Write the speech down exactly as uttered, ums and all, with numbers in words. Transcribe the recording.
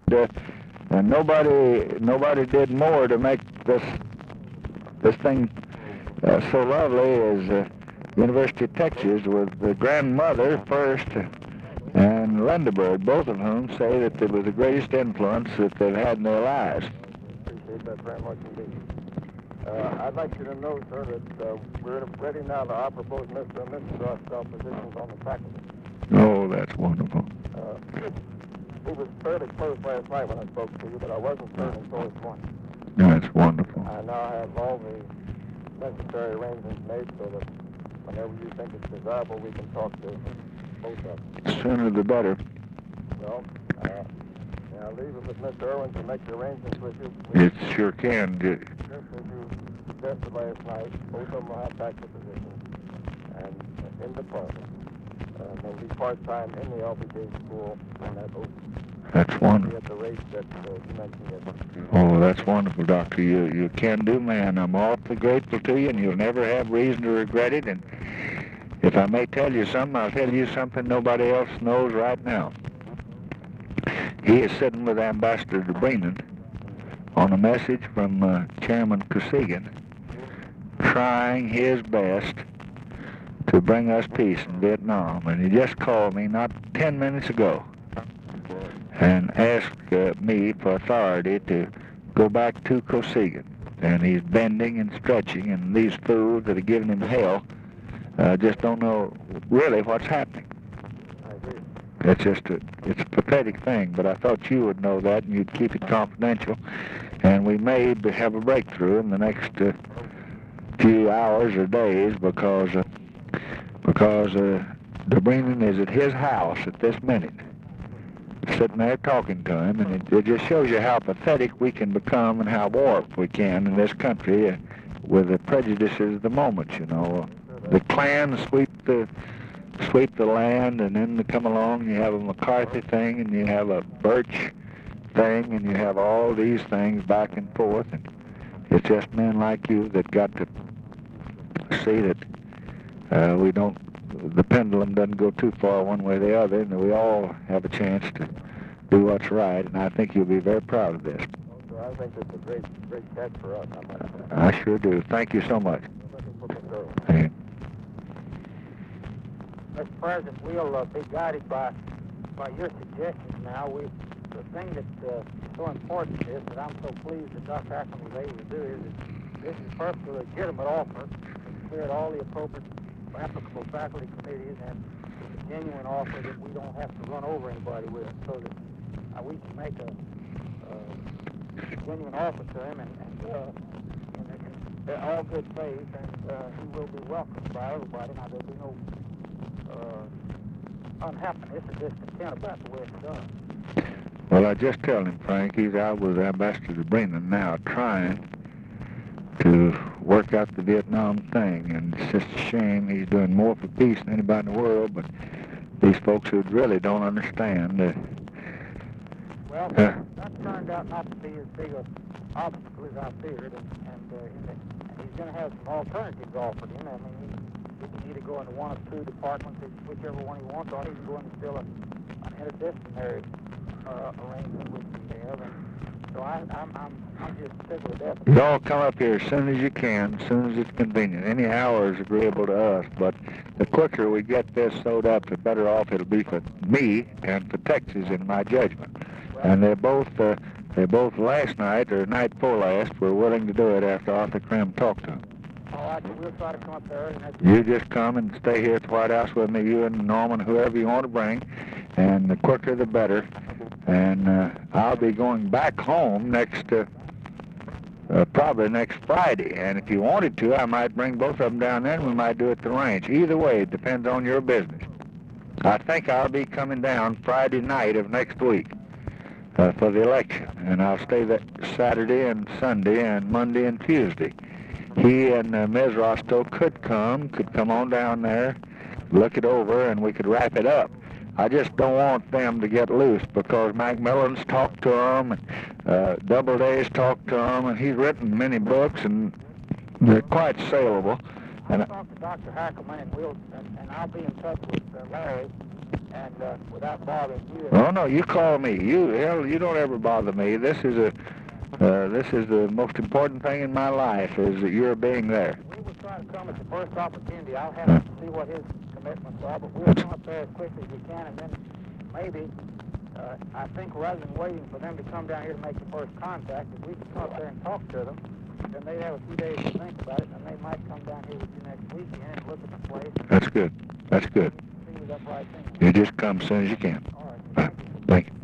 uh, and nobody nobody did more to make this this thing uh, so lovely as uh, University of Texas, with the grandmother first and Lundeberg, both of whom say that it was the greatest influence that they've had in their lives. Appreciate that very much indeed. Uh, I'd like you to know, sir, that uh, we're ready now to offer both Mister and Missus Roscoe positions on the faculty. Oh, that's wonderful. Uh, he was fairly close last night when I spoke to you, but I wasn't certain until this morning. That's wonderful. I now have all the necessary arrangements made so that whenever you think it's desirable, we can talk to both of them. The sooner the better. Well, uh, yeah, I'll leave it with Mister Irwin to make the arrangements with you. We It sure can. Just as you suggested last night, both of them will have faculty positions and in the department. Uh, they'll be part-time in the L B J school, and that will That's be wonderful. at the rate that uh, you mentioned yesterday. Oh, that's wonderful, Doctor. You you can do, man. I'm awfully grateful to you, and you'll never have reason to regret it. And if I may tell you something, I'll tell you something nobody else knows right now. He is sitting with Ambassador Dobrynin on a message from uh, Chairman Kosygin, trying his best to bring us peace in Vietnam. And he just called me not ten minutes ago and asked uh, me for authority to go back to Kosygin. And he's bending and stretching, and these fools that are giving him hell uh, just don't know really what's happening. I agree. It's just a, it's a pathetic thing, but I thought you would know that and you'd keep it confidential. And we may be- have a breakthrough in the next uh, few hours or days, because uh, because uh, Dobrynin is at his house at this minute, sitting there talking to him, and it, it just shows you how pathetic we can become and how warped we can in this country uh, with the prejudices of the moment, you know. The Klan sweep the sweep the land, and then they come along, you have a McCarthy thing, and you have a Birch thing, and you have all these things back and forth, and it's just men like you that got to see that uh, we don't, the pendulum doesn't go too far one way or the other, and that we all have a chance to do what's right, and I think you'll be very proud of this. So I think it's a great, great catch for us. I must say. I sure do. Thank you so much. Looking for Mister Irwin. Hey. Mister President, we'll uh, be guided by by your suggestions now. We, the thing that's uh, so important is that I'm so pleased that Doctor Hackman was able to do is that this is a perfectly legitimate offer. It's cleared all the appropriate applicable faculty committees, and it's a genuine offer that we don't have to run over anybody with, so that uh, we can make a uh, genuine offer to him, and, and, uh, and in all good faith, and uh, he will be welcomed by everybody. Now, there'll be no uh, unhappiness or discontent about the way it's done. Well, I just tell him, Frank, he's out with Ambassador Dobrynin now trying to work out the Vietnam thing, and it's just a shame. He's doing more for peace than anybody in the world, but these folks who really don't understand. Uh, Well, uh, that turned out not to be as big an obstacle as I feared, and, and, uh, and, and he's going to have some alternatives offered him. I mean, he, he can either go into one of two departments, whichever one he wants, or he can go into still a, an interdisciplinary uh, arrangement with the have. And so I, I'm, I'm, I'm just sick with death. you all come up here as soon as you can, as soon as it's convenient. Any hour is agreeable to us, but the quicker we get this sewed up, the better off it'll be for me and for Texas, in my judgment. And they're both, uh, they both last night or night before last were willing to do it after Arthur Krim talked to them. All right, so we'll try to come up there. And that's You just come and stay here at the White House with me, you and Norman, whoever you want to bring, and the quicker the better. And uh, I'll be going back home next, uh, uh, probably next Friday. And if you wanted to, I might bring both of them down there, and we might do it at the ranch. Either way, it depends on your business. I think I'll be coming down Friday night of next week uh, for the election, and I'll stay there Saturday and Sunday and Monday and Tuesday. He and uh, Miz Rostow could come, could come on down there, look it over, and we could wrap it up. I just don't want them to get loose, because Macmillan's talked to them, and uh, Doubleday's talked to them, and he's written many books, and they're quite saleable. I'll And talk to Doctor Hackelman, and we'll, and, and I'll be in touch with uh, Larry, and uh, without bothering you. Oh no, you call me. You hell, you don't ever bother me. This is a, uh, this is the most important thing in my life is that you're being there. We will try to come at the first opportunity. I'll have to see what his commitments are, but we'll come up there as quickly as we can, and then maybe, uh, I think rather than waiting for them to come down here to make the first contact, if we could come up there and talk to them, then they'd have a few days to think about it, and they might come down here with you next weekend and look at the place. That's good. That's good. See if that's the right thing. You just come as soon as you can. All right. Thank you. Thank you.